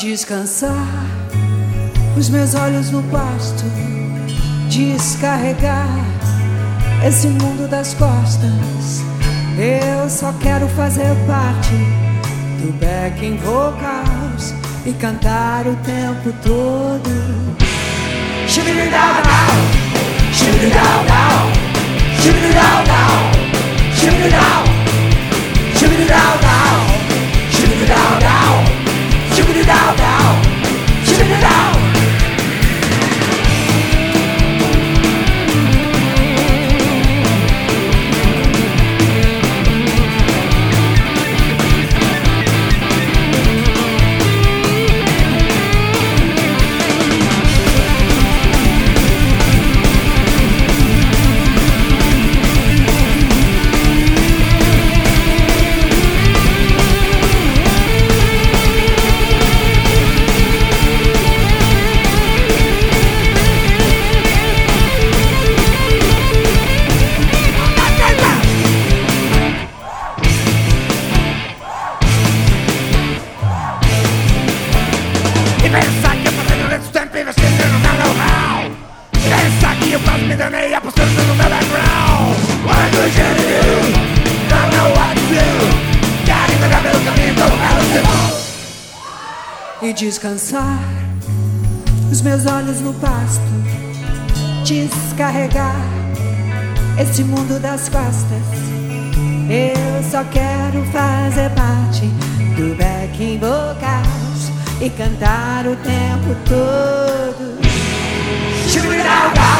descansar os meus olhos no pasto, descarregar esse mundo das costas. Eu só quero fazer parte do backing vocals e cantar o tempo todo. Shibidi-dow-dow, shibidi-dow-dow, shibidi-dow-dow, shibidi-dow, shibidi-dow-dow, shibidi-dow-dow, shibidi-dow-dow, shibidi-dow. Pensa que eu fazendo nesse tempo investindo no meu know-how. Pensa que eu quase me danei apostando no meu background. What do you do? Don't know what to do. Quero entregar pelo caminho como ela se E descansar os meus olhos no pasto, descarregar esse mundo das costas. Eu só quero fazer parte do backing vocals e cantar o tempo todo. Shibidi-dow-dow.